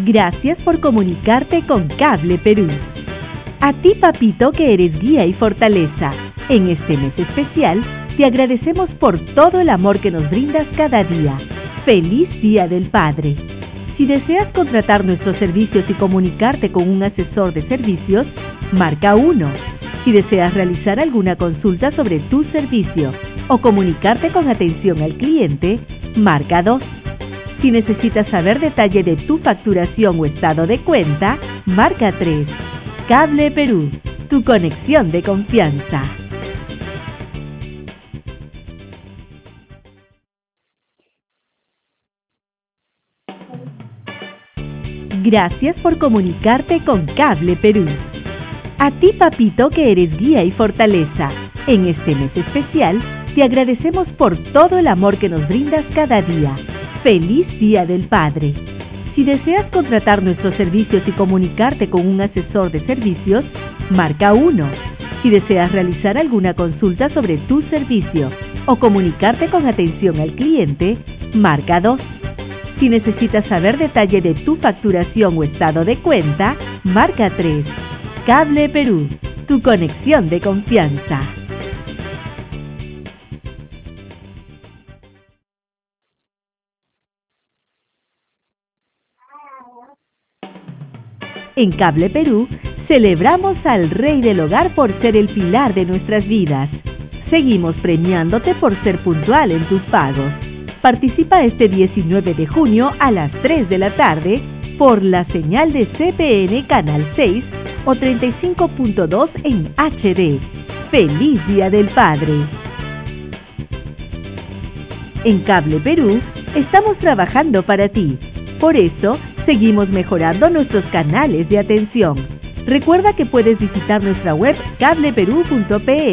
Gracias por comunicarte con Cable Perú. A ti, papito, que eres guía y fortaleza, en este mes especial te agradecemos por todo el amor que nos brindas cada día. ¡Feliz Día del Padre! Si deseas contratar nuestros servicios y comunicarte con un asesor de servicios, marca 1. Si deseas realizar alguna consulta sobre tu servicio o comunicarte con atención al cliente, marca 2. Si necesitas saber detalle de tu facturación o estado de cuenta, marca 3. Cable Perú, tu conexión de confianza. Gracias por comunicarte con Cable Perú. A ti, papito, que eres guía y fortaleza, en este mes especial te agradecemos por todo el amor que nos brindas cada día. ¡Feliz Día del Padre! Si deseas contratar nuestros servicios y comunicarte con un asesor de servicios, marca 1. Si deseas realizar alguna consulta sobre tu servicio o comunicarte con atención al cliente, marca 2. Si necesitas saber detalle de tu facturación o estado de cuenta, marca 3. Cable Perú, tu conexión de confianza. En Cable Perú, celebramos al Rey del Hogar por ser el pilar de nuestras vidas. Seguimos premiándote por ser puntual en tus pagos. Participa este 19 de junio a las 3 de la tarde por la señal de CPN Canal 6 o 35.2 en HD. ¡Feliz Día del Padre! En Cable Perú, estamos trabajando para ti. Por eso, seguimos mejorando nuestros canales de atención. Recuerda que puedes visitar nuestra web cableperú.pe